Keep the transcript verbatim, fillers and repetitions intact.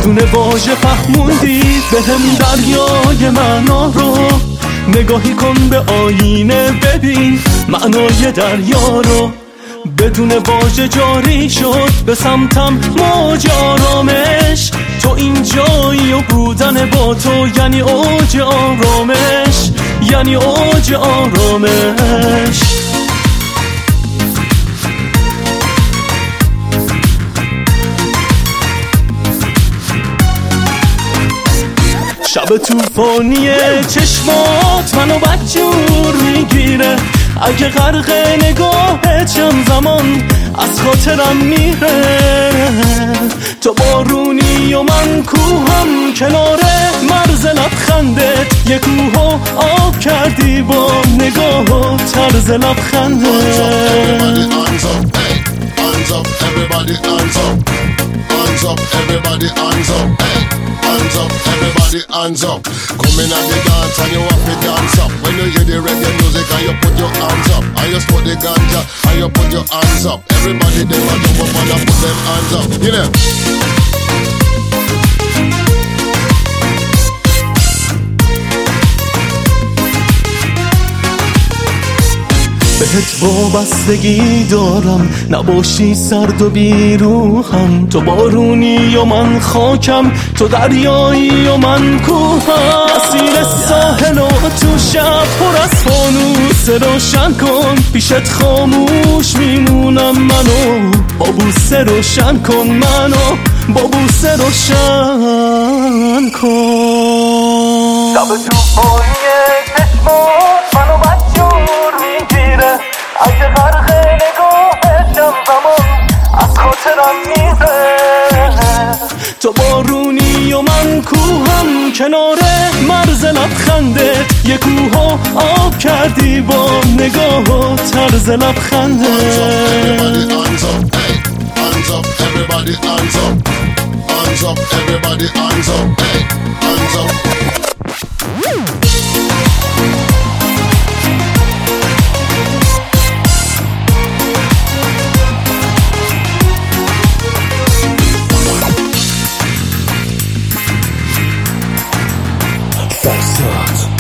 بدون واژه فهموندی بهم دریای معنا رو. نگاهی کن به آینه ببین معنای دریا رو. بدون واژه جاری شد به سمتم موج آرامش. تو اینجایی و بودن با تو یعنی اوج آرامش، یعنی اوج آرامش. شب توفانی چشمات منو بدجور میگیره. اگه غرق نگاهت شم زمان از خاطرم میره. تو بارونی و من کوهم کنار مرز لبخندت. یه کوهو آب کردی با نگاه و طرز لبخندت. Everybody hands up, hands up, everybody hands up, hey, hands up, everybody hands up. Come in at the dance and you have to dance up. When you hear the reggae music and you put your hands up, and you smoke the ganja and you put your hands up. Everybody they want to jump up and put them hands up, you know. بهت وابستگی دارم، نباشی سرد و بیروحم. تو بارونی و من خاکم، تو دریایی و من کوهم. مسیر ساحل و تو شب پر از فانوس روشن کن. پیشت خاموش میمونم منو با بوسه روشن کن. منو با بوسه روشن کن. شب توفانی چشمات منو بدجور میگیره. اگه غرق نگاهشم زمان از خاطرم میره. تو بارونی و من کوهم کنار مرز لبخندت. یه کوهو آب کردی با نگاه و طرز لبخندت. Hands up, hey, hands up, everybody hands up, hands up, everybody hands up, hey, hands up. That's not